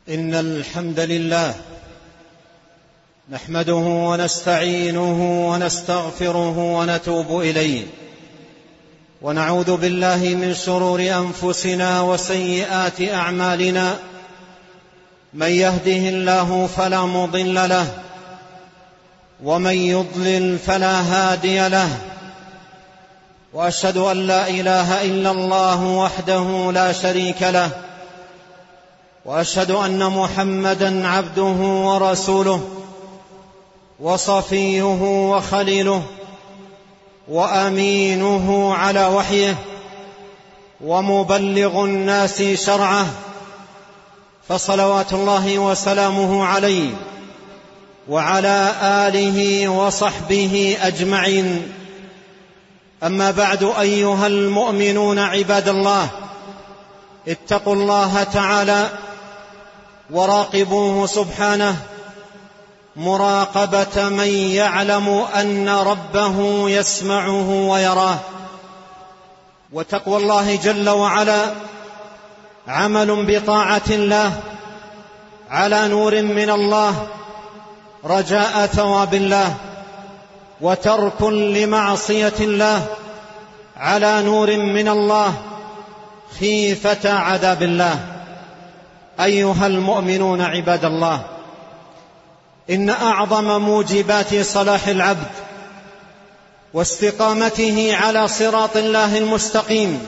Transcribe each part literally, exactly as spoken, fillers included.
إن الحمد لله نحمده ونستعينه ونستغفره ونتوب إليه، ونعوذ بالله من شرور أنفسنا وسيئات أعمالنا. من يهده الله فلا مضل له، ومن يضلل فلا هادي له، وأشهد أن لا إله إلا الله وحده لا شريك له، وأشهد أن محمدًا عبده ورسوله وصفيه وخليله وأمينه على وحيه ومبلغ الناس شرعه، فصلوات الله وسلامه عليه وعلى آله وصحبه أجمعين. أما بعد، أيها المؤمنون عباد الله، اتقوا الله تعالى وراقبوه سبحانه مراقبة من يعلم أن ربه يسمعه ويراه. وتقوى الله جل وعلا عمل بطاعة الله على نور من الله رجاء ثواب الله، وترك لمعصية الله على نور من الله خيفة عذاب الله. أيها المؤمنون عباد الله، إن أعظم موجبات صلاح العبد واستقامته على صراط الله المستقيم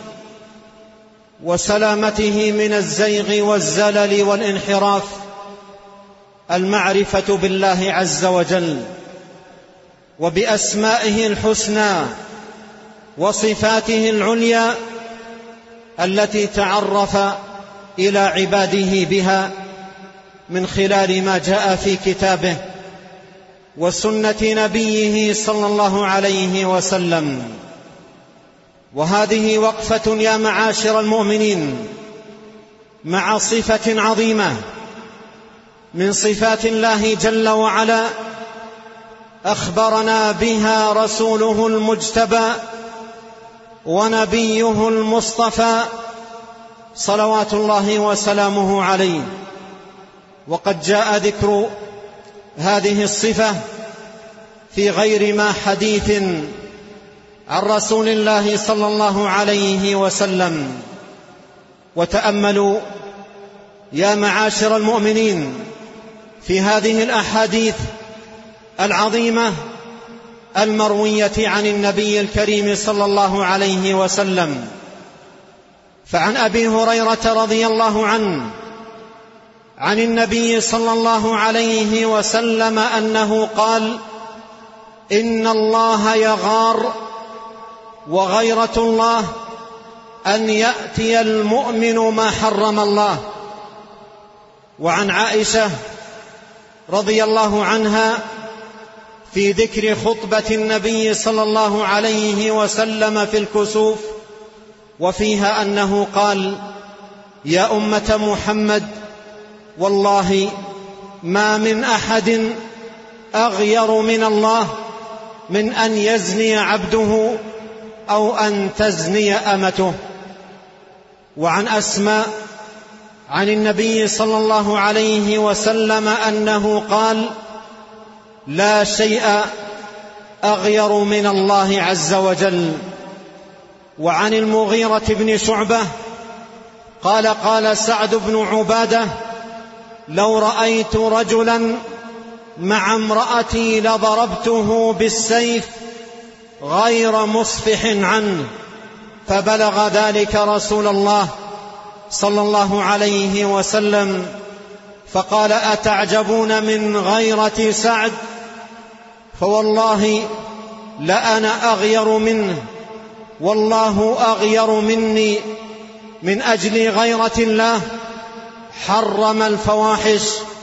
وسلامته من الزيغ والزلل والانحراف المعرفة بالله عز وجل وبأسمائه الحسنى وصفاته العليا التي تعرف إلى عباده بها من خلال ما جاء في كتابه وسنة نبيه صلى الله عليه وسلم. وهذه وقفة يا معاشر المؤمنين مع صفة عظيمة من صفات الله جل وعلا أخبرنا بها رسوله المجتبى ونبيه المصطفى صلوات الله وسلامه عليه. وقد جاء ذكر هذه الصفة في غير ما حديث عن رسول الله صلى الله عليه وسلم. وتأملوا يا معاشر المؤمنين في هذه الأحاديث العظيمة المروية عن النبي الكريم صلى الله عليه وسلم. فعن أبي هريرة رضي الله عنه عن النبي صلى الله عليه وسلم أنه قال: إن الله يغار، وغيرة الله أن يأتي المؤمن ما حرم الله. وعن عائشة رضي الله عنها في ذكر خطبة النبي صلى الله عليه وسلم في الكسوف، وفيها أنه قال: يا أمة محمد، والله ما من أحد أغير من الله من أن يزني عبده أو أن تزني أمته. وعن أسماء عن النبي صلى الله عليه وسلم أنه قال: لا شيء أغير من الله عز وجل. وعن المغيرة بن شعبة قال: قال سعد بن عبادة: لو رأيت رجلا مع امرأتي لضربته بالسيف غير مصفح عنه. فبلغ ذلك رسول الله صلى الله عليه وسلم فقال: أتعجبون من غيرة سعد؟ فوالله لأنا أغير منه، والله أغير مني. من أجل غيرة الله حرم الفواحش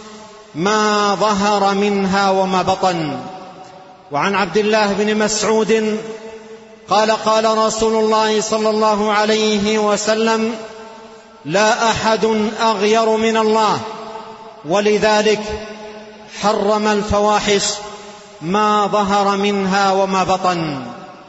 ما ظهر منها وما بطن. وعن عبد الله بن مسعود قال: قال رسول الله صلى الله عليه وسلم: لا أحد أغير من الله، ولذلك حرم الفواحش ما ظهر منها وما بطن.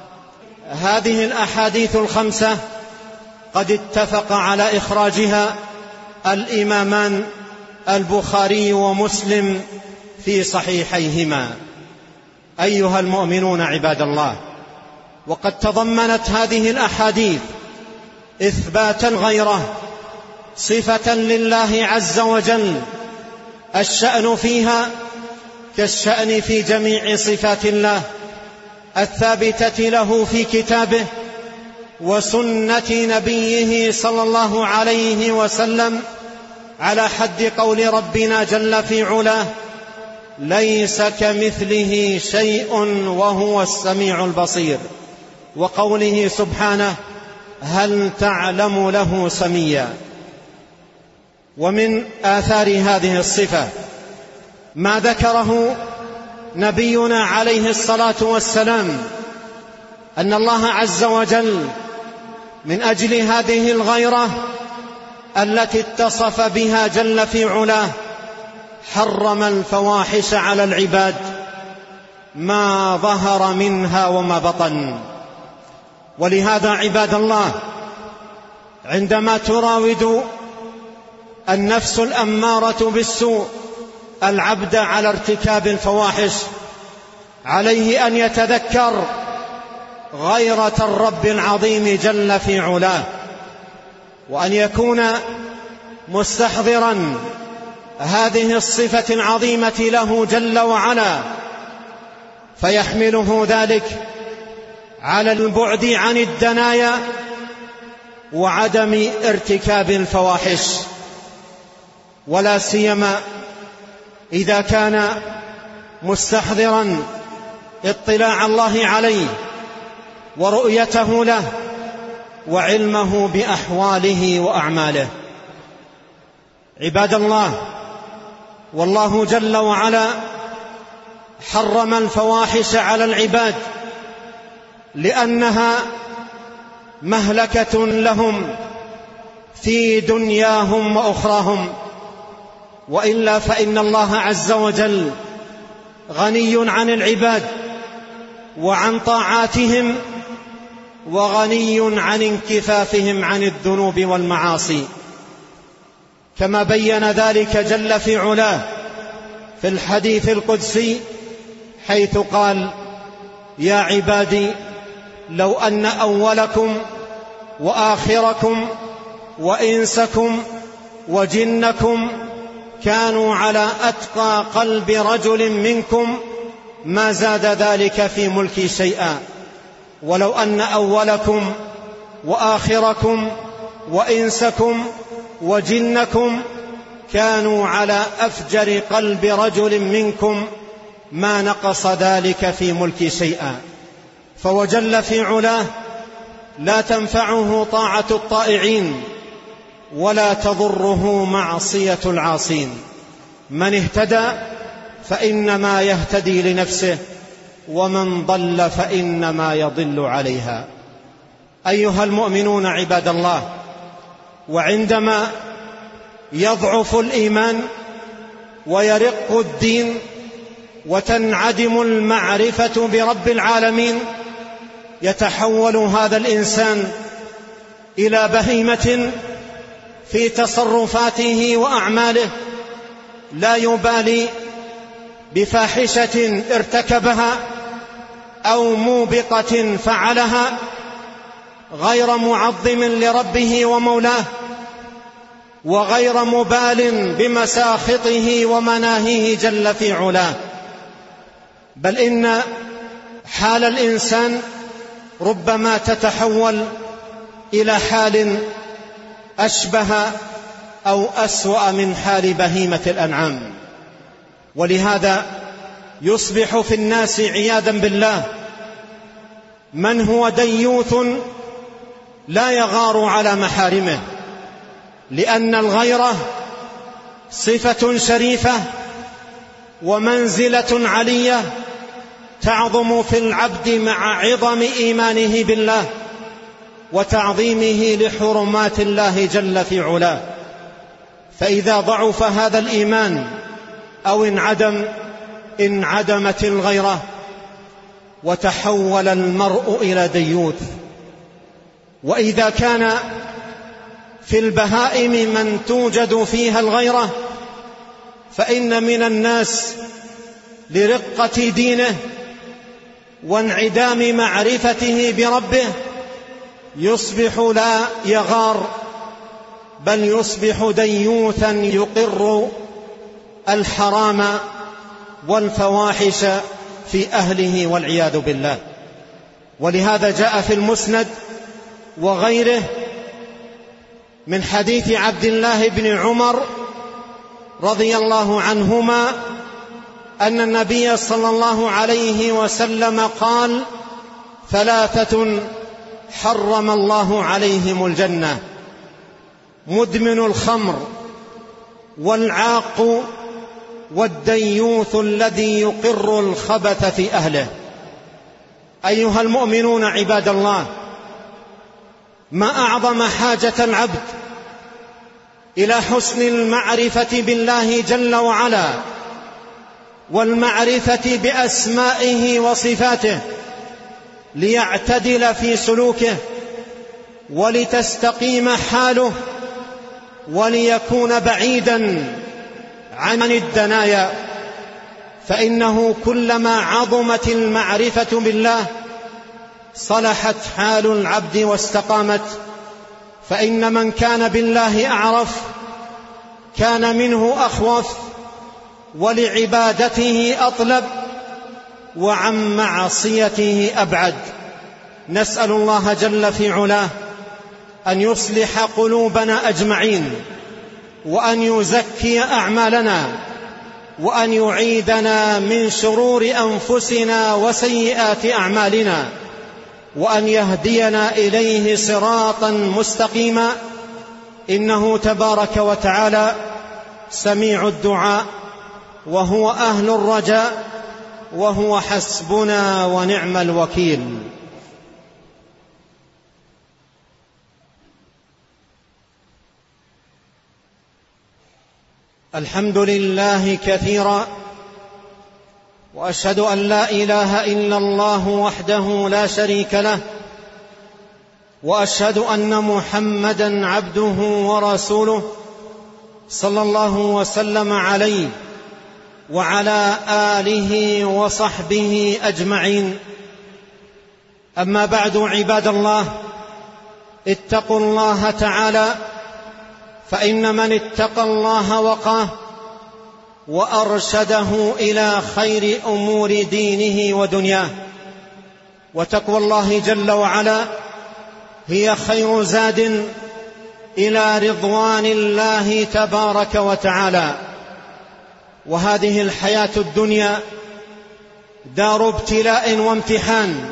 هذه الأحاديث الخمسة قد اتفق على إخراجها الإمامان البخاري ومسلم في صحيحيهما. أيها المؤمنون عباد الله، وقد تضمنت هذه الأحاديث إثبات الغيرة صفة لله عز وجل، الشأن فيها كالشأن في جميع صفات الله الثابتة له في كتابه وسنة نبيه صلى الله عليه وسلم، على حد قول ربنا جل في علاه: ليس كمثله شيء وهو السميع البصير، وقوله سبحانه: هل تعلم له سميا. ومن آثار هذه الصفة ما ذكره نبينا عليه الصلاة والسلام، أن الله عز وجل من أجل هذه الغيرة التي اتصف بها جل في علاه حرم الفواحش على العباد ما ظهر منها وما بطن. ولهذا عباد الله، عندما تراود النفس الأمارة بالسوء العبد على ارتكاب الفواحش، عليه أن يتذكر غيرة الرب العظيم جل في علاه، وأن يكون مستحضرا هذه الصفة العظيمة له جل وعلا، فيحمله ذلك على البعد عن الدنايا وعدم ارتكاب الفواحش، ولا سيما إذا كان مستحضرا اطلاع الله عليه ورؤيته له وعلمه بأحواله وأعماله. عباد الله، والله جل وعلا حرم الفواحش على العباد لأنها مهلكة لهم في دنياهم وأخراهم، وإلا فإن الله عز وجل غني عن العباد وعن طاعاتهم، وغني عن انكفافهم عن الذنوب والمعاصي، كما بين ذلك جل في علاه في الحديث القدسي، حيث قال: يا عبادي لو أن أولكم وآخركم وإنسكم وجنكم كانوا على أتقى قلب رجل منكم ما زاد ذلك في ملكي شيئا، ولو أن أولكم وآخركم وإنسكم وجنكم كانوا على أفجر قلب رجل منكم ما نقص ذلك في ملكي شيئا. فوجل في علاه لا تنفعه طاعة الطائعين ولا تضره معصية العاصين. من اهتدى فإنما يهتدي لنفسه، ومن ضل فإنما يضل عليها. أيها المؤمنون عباد الله، وعندما يضعف الإيمان ويرق الدين وتنعدم المعرفة برب العالمين، يتحول هذا الإنسان إلى بهيمة في تصرفاته وأعماله، لا يبالي بفاحشة ارتكبها أو موبقة فعلها، غير معظم لربه ومولاه، وغير مبال بمساخطه ومناهيه جل في علاه. بل إن حال الإنسان ربما تتحول إلى حال أشبه أو أسوأ من حال بهيمة الأنعام. ولهذا يصبح في الناس عياذا بالله من هو ديوث لا يغار على محارمه، لأن الغيرة صفة شريفة ومنزلة علية تعظم في العبد مع عظم إيمانه بالله وتعظيمه لحرمات الله جل في علاه. فإذا ضعف هذا الإيمان أو انعدم انعدمت الغيرة وتحول المرء إلى ديوث. وإذا كان في البهائم من توجد فيها الغيرة فإن من الناس لرقة دينه وانعدام معرفته بربه يصبح لا يغار، بل يصبح ديوثا يقر الحرام والفواحش في أهله والعياذ بالله. ولهذا جاء في المسند وغيره من حديث عبد الله بن عمر رضي الله عنهما أن النبي صلى الله عليه وسلم قال: ثلاثة حرم الله عليهم الجنة: مدمن الخمر، والعاق، والديوث الذي يقر الخبث في أهله. أيها المؤمنون عباد الله، ما أعظم حاجة العبد إلى حسن المعرفة بالله جل وعلا، والمعرفة بأسمائه وصفاته، ليعتدل في سلوكه، ولتستقيم حاله، وليكون بعيدا عن الدنايا. فإنه كلما عظمت المعرفة بالله صلحت حال العبد واستقامت. فإن من كان بالله أعرف كان منه أخوف، ولعبادته أطلب، وعن معصيته أبعد. نسأل الله جل في علاه أن يصلح قلوبنا أجمعين، وأن يزكي أعمالنا، وأن يعيدنا من شرور أنفسنا وسيئات أعمالنا، وأن يهدينا إليه صراطا مستقيما، إنه تبارك وتعالى سميع الدعاء، وهو أهل الرجاء، وهو حسبنا ونعم الوكيل. الحمد لله كثيرا، وأشهد أن لا إله إلا الله وحده لا شريك له، وأشهد أن محمدا عبده ورسوله صلى الله وسلم عليه وعلى آله وصحبه أجمعين. أما بعد، عباد الله، اتقوا الله تعالى، فإن من اتقى الله وقاه وأرشده إلى خير أمور دينه ودنياه. وتقوى الله جل وعلا هي خير زاد إلى رضوان الله تبارك وتعالى. وهذه الحياة الدنيا دار ابتلاء وامتحان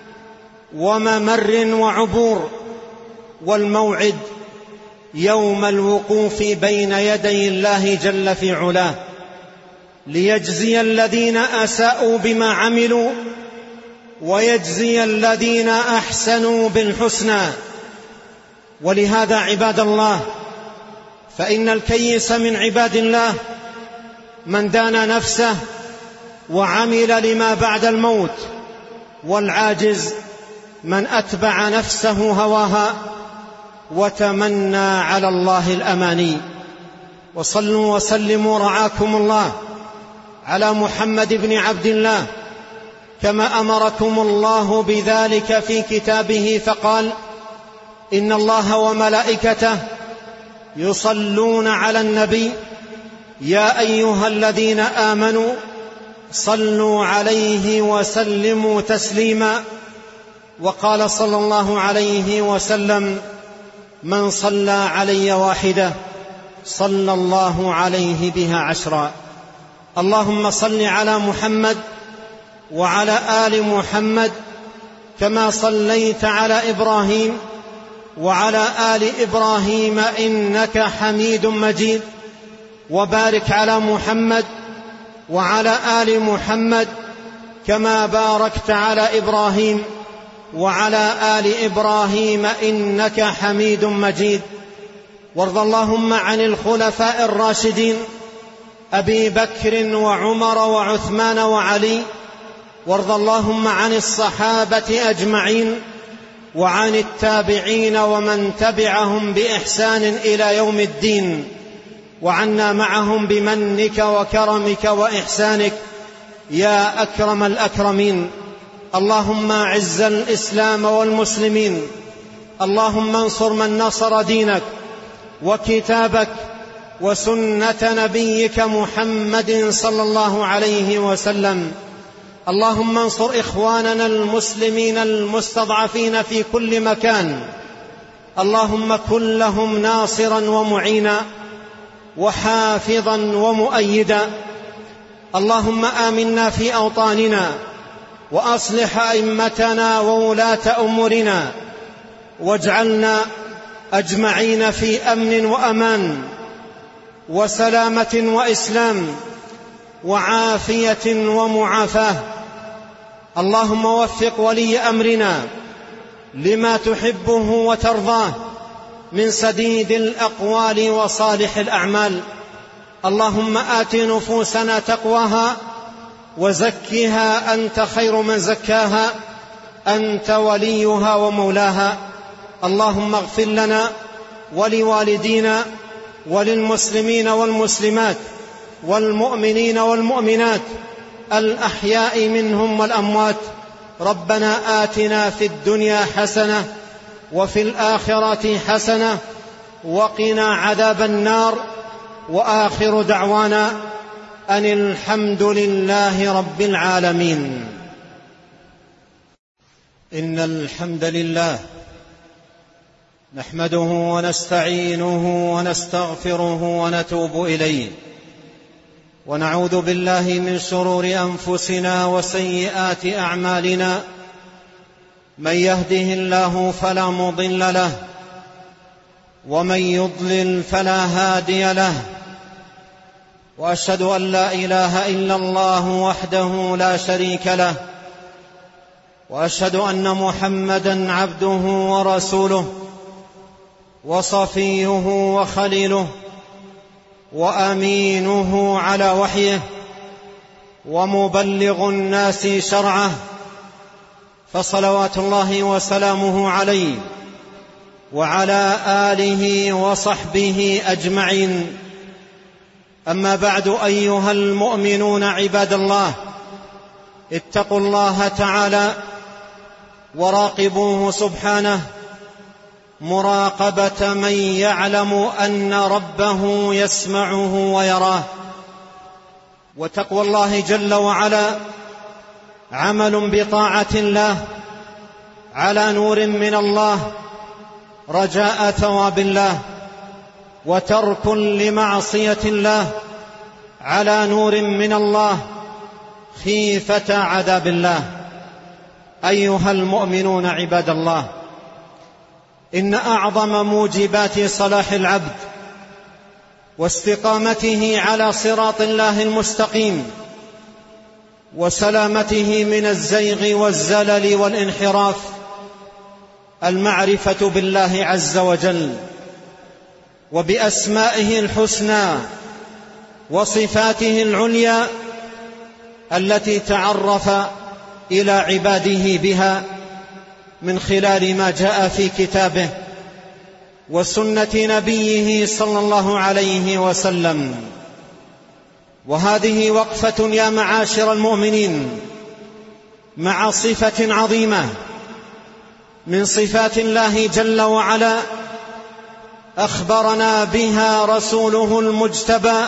وممر وعبور، والموعد يوم الوقوف بين يدي الله جل في علاه، ليجزي الذين أساءوا بما عملوا ويجزي الذين أحسنوا بالحسنى. ولهذا عباد الله، فإن الكيس من عباد الله من دان نفسه وعمل لما بعد الموت، والعاجز من أتبع نفسه هواها وتمنى على الله الأماني. وصلوا وسلموا رعاكم الله على محمد بن عبد الله، كما أمركم الله بذلك في كتابه، فقال: إن الله وملائكته يصلون على النبي يا أيها الذين آمنوا صلوا عليه وسلموا تسليما. وقال صلى الله عليه وسلم: من صلى علي واحدة صلى الله عليه بها عشرا. اللهم صل على محمد وعلى آل محمد كما صليت على إبراهيم وعلى آل إبراهيم إنك حميد مجيد. وبارك على محمد وعلى آل محمد كما باركت على إبراهيم وعلى آل إبراهيم إنك حميد مجيد. وارض اللهم عن الخلفاء الراشدين أبي بكر وعمر وعثمان وعلي، وارض اللهم عن الصحابة أجمعين، وعن التابعين ومن تبعهم بإحسان إلى يوم الدين. وعنا معهم بمنك وكرمك وإحسانك يا أكرم الأكرمين. اللهم أعز الإسلام والمسلمين، اللهم انصر من نصر دينك وكتابك وسنة نبيك محمد صلى الله عليه وسلم. اللهم انصر إخواننا المسلمين المستضعفين في كل مكان، اللهم كن لهم ناصرا ومعينا وحافظا ومؤيدا. اللهم آمنا في أوطاننا وأصلح أئمتنا وولاة أمورنا، واجعلنا أجمعين في أمن وأمان وسلامة وإسلام وعافية ومعافاة. اللهم وفق ولي أمرنا لما تحبه وترضاه من سديد الأقوال وصالح الأعمال. اللهم آت نفوسنا تقواها وزكها أنت خير من زكاها، أنت وليها ومولاها. اللهم اغفر لنا ولوالدينا وللمسلمين والمسلمات والمؤمنين والمؤمنات الأحياء منهم والأموات. ربنا آتنا في الدنيا حسنة وفي الآخرة حسنة وقنا عذاب النار. وآخر دعوانا أن الحمد لله رب العالمين. إن الحمد لله نحمده ونستعينه ونستغفره ونتوب إليه، ونعوذ بالله من شرور أنفسنا وسيئات أعمالنا. من يهده الله فلا مضل له، ومن يضلل فلا هادي له. وأشهد أن لا إله إلا الله وحده لا شريك له، وأشهد أن محمدًا عبده ورسوله وصفيه وخليله وأمينه على وحيه ومبلغ الناس شرعه، فصلوات الله وسلامه عليه وعلى آله وصحبه أجمعين. أما بعد، أيها المؤمنون عباد الله، اتقوا الله تعالى وراقبوه سبحانه مراقبة من يعلم أن ربه يسمعه ويراه. وتقوى الله جل وعلا عمل بطاعة الله على نور من الله رجاء ثواب الله، وترك لمعصية الله على نور من الله خيفة عذاب الله. أيها المؤمنون عباد الله، إن أعظم موجبات صلاح العبد واستقامته على صراط الله المستقيم وسلامته من الزيغ والزلل والانحراف المعرفة بالله عز وجل وبأسمائه الحسنى وصفاته العليا التي تعرف إلى عباده بها من خلال ما جاء في كتابه وسنة نبيه صلى الله عليه وسلم. وهذه وقفة يا معاشر المؤمنين مع صفة عظيمة من صفات الله جل وعلا أخبرنا بها رسوله المجتبى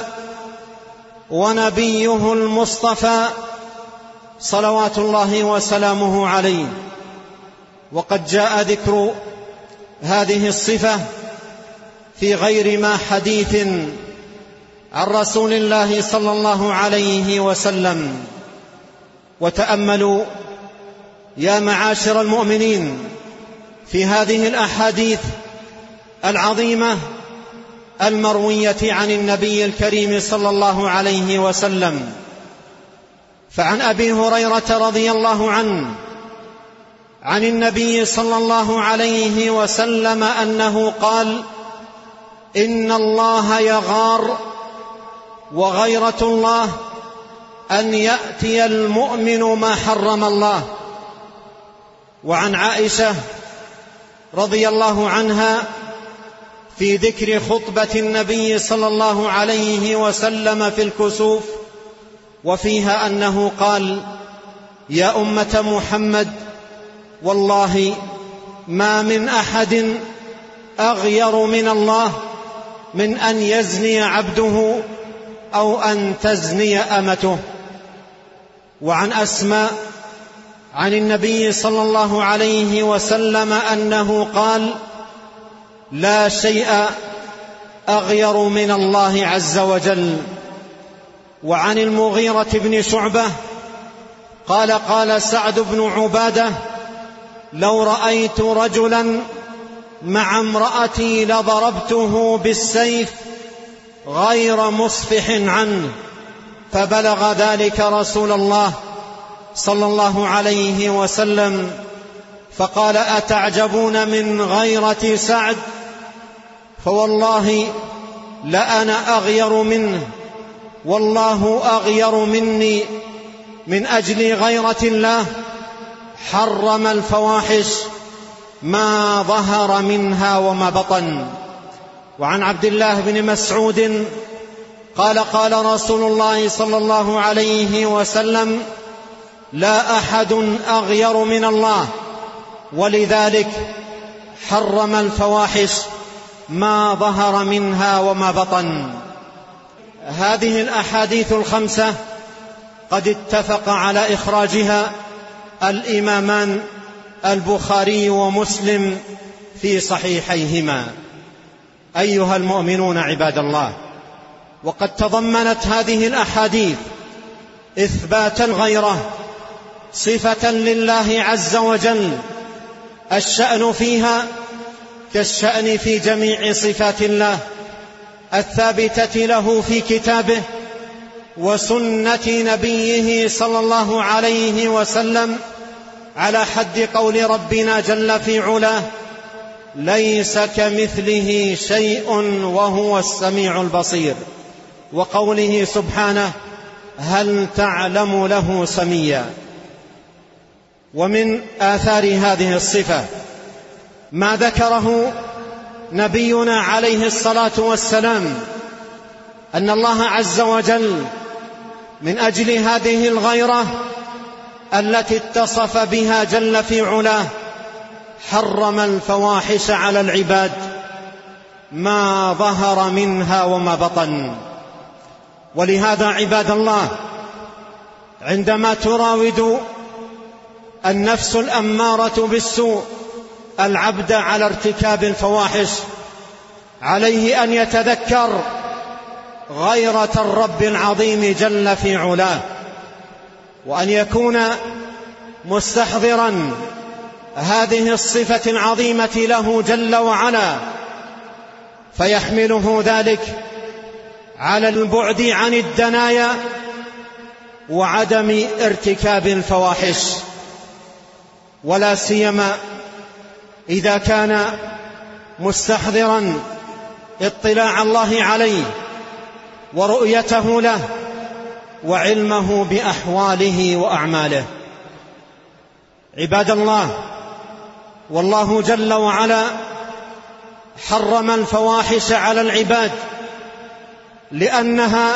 ونبيه المصطفى صلوات الله وسلامه عليه. وقد جاء ذكر هذه الصفة في غير ما حديث عن رسول الله صلى الله عليه وسلم. وتأملوا يا معاشر المؤمنين في هذه الأحاديث العظيمة المروية عن النبي الكريم صلى الله عليه وسلم. فعن أبي هريرة رضي الله عنه عن النبي صلى الله عليه وسلم أنه قال: إن الله يغار، وغيرة الله أن يأتي المؤمن ما حرم الله. وعن عائشة رضي الله عنها في ذكر خطبة النبي صلى الله عليه وسلم في الكسوف، وفيها أنه قال: يا أمة محمد، والله ما من أحد أغير من الله من أن يزني عبده أو أن تزني أمته. وعن أسماء عن النبي صلى الله عليه وسلم أنه قال: لا شيء أغير من الله عز وجل. وعن المغيرة بن شعبة قال: قال سعد بن عبادة: لو رأيت رجلا مع امرأتي لضربته بالسيف غير مصفح عنه. فبلغ ذلك رسول الله صلى الله عليه وسلم فقال: أتعجبون من غيرة سعد؟ فوالله لأنا أغير منه، والله أغير مني. من أجل غيرة الله حرم الفواحش ما ظهر منها وما بطن. وعن عبد الله بن مسعود قال: قال رسول الله صلى الله عليه وسلم: لا أحد أغير من الله، ولذلك حرم الفواحش ما ظهر منها وما بطن. هذه الأحاديث الخمسة قد اتفق على إخراجها الإمامان البخاري ومسلم في صحيحيهما. أيها المؤمنون عباد الله، وقد تضمنت هذه الأحاديث إثبات الغيرة صفة لله عز وجل، الشأن فيها كالشأن في جميع صفات الله الثابتة له في كتابه وسنة نبيه صلى الله عليه وسلم، على حد قول ربنا جل في علاه: ليس كمثله شيء وهو السميع البصير. وقوله سبحانه: هل تعلم له سميا. ومن آثار هذه الصفة ما ذكره نبينا عليه الصلاة والسلام، أن الله عز وجل من أجل هذه الغيرة التي اتصف بها جل في علاه حرم الفواحش على العباد ما ظهر منها وما بطن. ولهذا عباد الله، عندما تراود النفس الأمارة بالسوء العبد على ارتكاب الفواحش، عليه أن يتذكر غيرة الرب العظيم جل في علاه، وأن يكون مستحضرا هذه الصفة العظيمة له جل وعلا، فيحمله ذلك على البعد عن الدنايا وعدم ارتكاب الفواحش، ولا سيما إذا كان مستحضرا اطلاع الله عليه ورؤيته له وعلمه بأحواله وأعماله. عباد الله، والله جل وعلا حرم الفواحش على العباد لأنها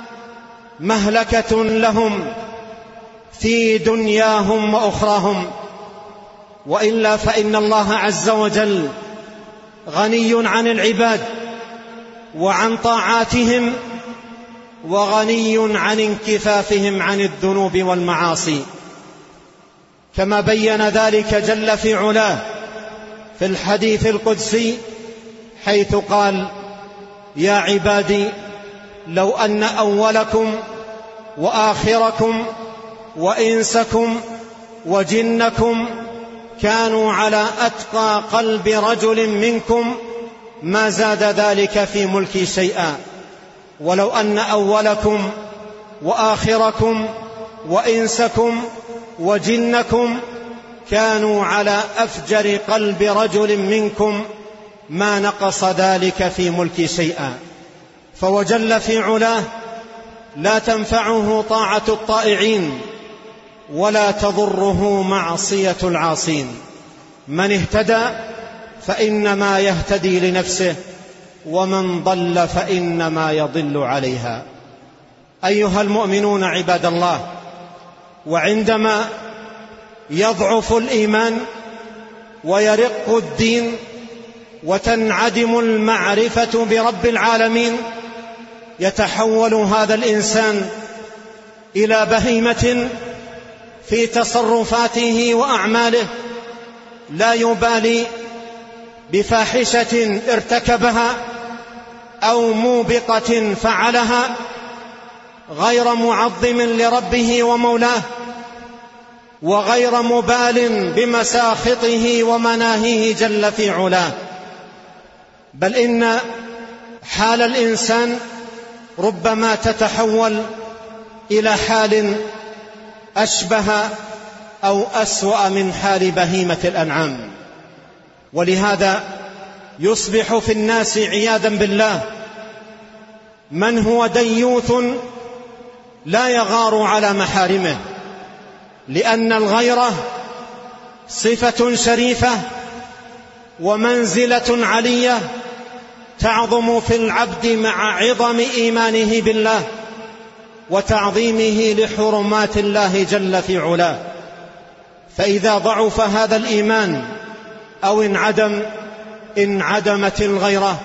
مهلكة لهم في دنياهم وأخراهم، وإلا فإن الله عز وجل غني عن العباد وعن طاعاتهم، وغني عن انكفافهم عن الذنوب والمعاصي، كما بين ذلك جل في علاه في الحديث القدسي، حيث قال: يا عبادي لو أن أولكم وآخركم وإنسكم وجنكم كانوا على أتقى قلب رجل منكم ما زاد ذلك في ملكي شيئا، ولو أن أولكم وآخركم وإنسكم وجنكم كانوا على أفجر قلب رجل منكم ما نقص ذلك في ملكي شيئا. فوجل في علاه لا تنفعه طاعة الطائعين ولا تضره معصية العاصين. من اهتدى فإنما يهتدي لنفسه، ومن ضل فإنما يضل عليها. أيها المؤمنون عباد الله، وعندما يضعف الإيمان ويرق الدين وتنعدم المعرفة برب العالمين، يتحول هذا الإنسان إلى بهيمة في تصرفاته وأعماله، لا يبالي بفاحشة ارتكبها أو موبقة فعلها، غير معظم لربه ومولاه، وغير مبال بمساخطه ومناهيه جل في علاه. بل إن حال الإنسان ربما تتحول إلى حال أشبه أو أسوأ من حال بهيمة الأنعام. ولهذا يصبح في الناس عياذا بالله من هو ديوث لا يغار على محارمه، لأن الغيرة صفة شريفة ومنزلة علية تعظم في العبد مع عظم إيمانه بالله وتعظيمه لحرمات الله جل في علاه. فإذا ضعف هذا الإيمان أو انعدم انعدمت الغيرة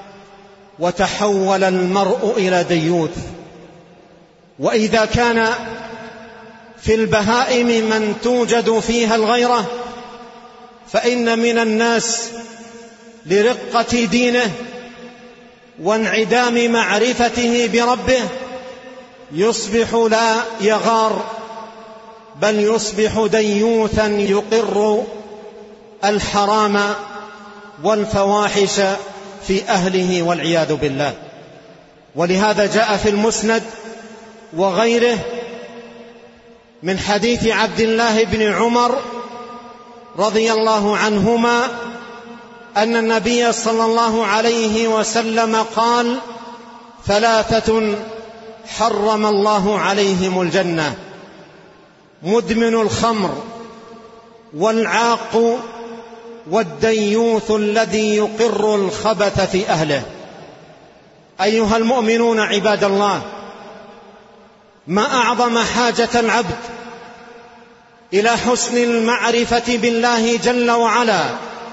وتحول المرء إلى ديوث. وإذا كان في البهائم من توجد فيها الغيرة، فإن من الناس لرقة دينه وانعدام معرفته بربه يصبح لا يغار، بل يصبح ديوثا يقر الحرام والفواحش في أهله والعياذ بالله. ولهذا جاء في المسند وغيره من حديث عبد الله بن عمر رضي الله عنهما أن النبي صلى الله عليه وسلم قال: ثلاثة حرم الله عليهم الجنة: مدمن الخمر، والعاق، والديوث الذي يقر الخبث في أهله. أيها المؤمنون عباد الله، ما أعظم حاجة العبد إلى حسن المعرفة بالله جل وعلا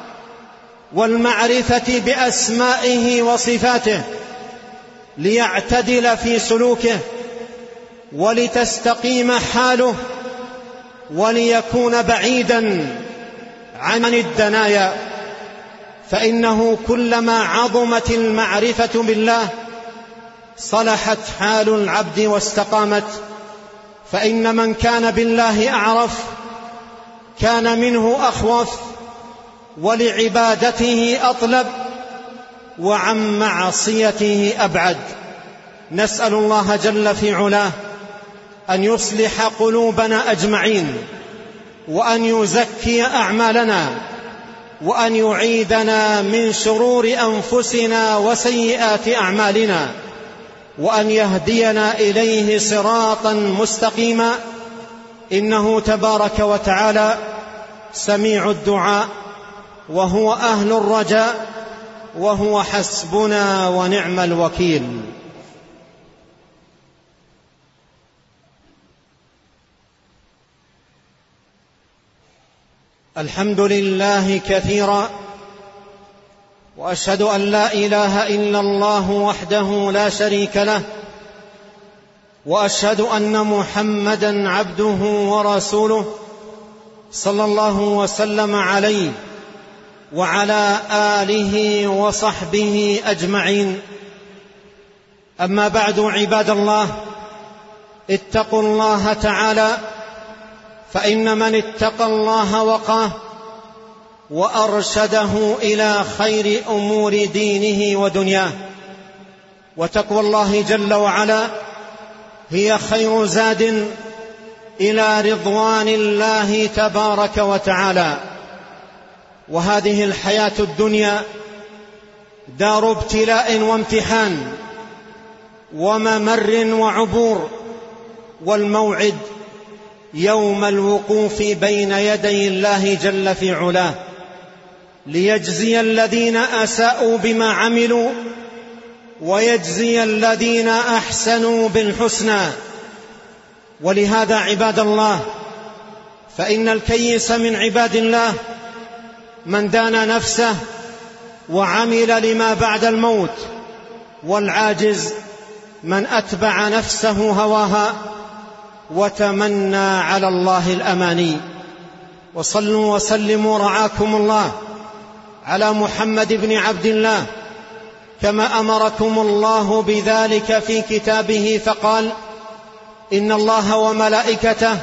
والمعرفة بأسمائه وصفاته ليعتدل في سلوكه ولتستقيم حاله وليكون بعيدا عن الدنايا. فإنه كلما عظمت المعرفة بالله صلحت حال العبد واستقامت. فإن من كان بالله أعرف كان منه أخوف، ولعبادته أطلب، وعن معصيته أبعد. نسأل الله جل في علاه أن يصلح قلوبنا أجمعين، وأن يزكي أعمالنا، وأن يعيدنا من شرور أنفسنا وسيئات أعمالنا، وأن يهدينا إليه صراطا مستقيما، إنه تبارك وتعالى سميع الدعاء، وهو أهل الرجاء، وهو حسبنا ونعم الوكيل. الحمد لله كثيرا، وأشهد أن لا إله إلا الله وحده لا شريك له، وأشهد أن محمدا عبده ورسوله صلى الله وسلم عليه وعلى آله وصحبه أجمعين. أما بعد، عباد الله، اتقوا الله تعالى، فإن من اتقى الله وقاه وأرشده إلى خير أمور دينه ودنياه. وتقوى الله جل وعلا هي خير زاد إلى رضوان الله تبارك وتعالى. وهذه الحياة الدنيا دار ابتلاء وامتحان وممر وعبور، والموعد يوم الوقوف بين يدي الله جل في علاه ليجزي الذين أساءوا بما عملوا ويجزي الذين أحسنوا بالحسنى. ولهذا عباد الله، فإن الكيس من عباد الله من دان نفسه وعمل لما بعد الموت، والعاجز من أتبع نفسه هواها وتمنى على الله الأماني. وصلوا وسلموا رعاكم الله على محمد بن عبد الله كما أمركم الله بذلك في كتابه، فقال: إن الله وملائكته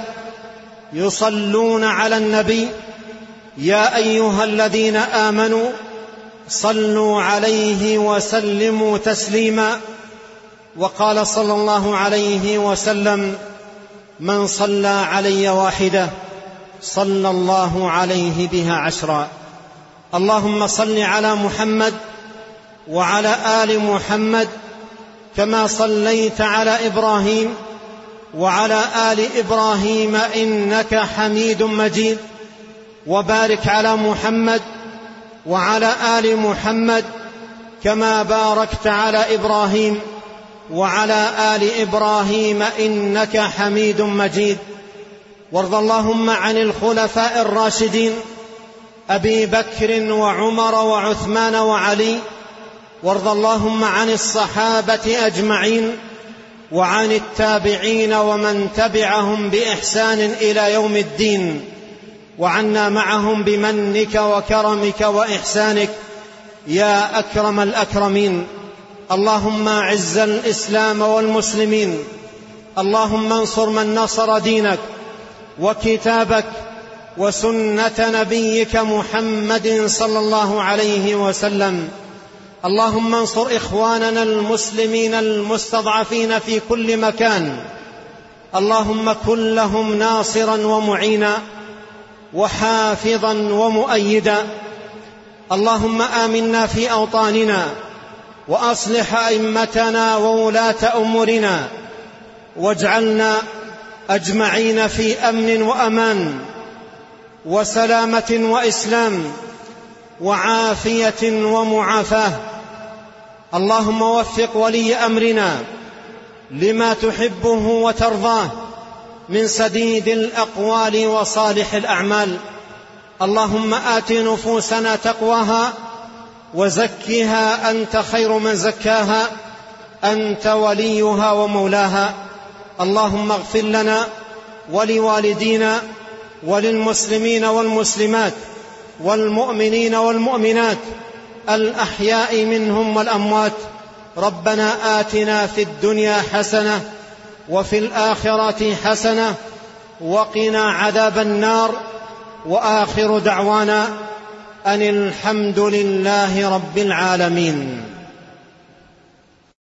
يصلون على النبي يا أيها الذين آمنوا صلوا عليه وسلموا تسليما. وقال صلى الله عليه وسلم: من صلى علي واحدة صلى الله عليه بها عشرا. اللهم صل على محمد وعلى آل محمد كما صليت على إبراهيم وعلى آل إبراهيم إنك حميد مجيد. وبارك على محمد وعلى آل محمد كما باركت على إبراهيم وعلى آل إبراهيم إنك حميد مجيد. وارض اللهم عن الخلفاء الراشدين أبي بكر وعمر وعثمان وعلي. وارض اللهم عن الصحابة أجمعين وعن التابعين ومن تبعهم بإحسان إلى يوم الدين، وعنا معهم بمنك وكرمك وإحسانك يا أكرم الأكرمين. اللهم أعز الإسلام والمسلمين، اللهم انصر من نصر دينك وكتابك وسنة نبيك محمد صلى الله عليه وسلم. اللهم انصر إخواننا المسلمين المستضعفين في كل مكان، اللهم كن لهم ناصرا ومعينا وحافظا ومؤيدا. اللهم آمنا في أوطاننا وأصلح أئمتنا وولاة أمورنا، واجعلنا أجمعين في أمن وأمان وسلامة وإسلام وعافية ومعافاة. اللهم وفق ولي أمرنا لما تحبه وترضاه من سديد الأقوال وصالح الأعمال. اللهم آت نفوسنا تقواها وزكها أنت خير من زكاها، أنت وليها ومولاها. اللهم اغفر لنا ولوالدينا وللمسلمين والمسلمات والمؤمنين والمؤمنات الأحياء منهم والأموات. ربنا آتنا في الدنيا حسنة وفي الآخرة حسنة وقنا عذاب النار. وآخر دعوانا أن الحمد لله رب العالمين.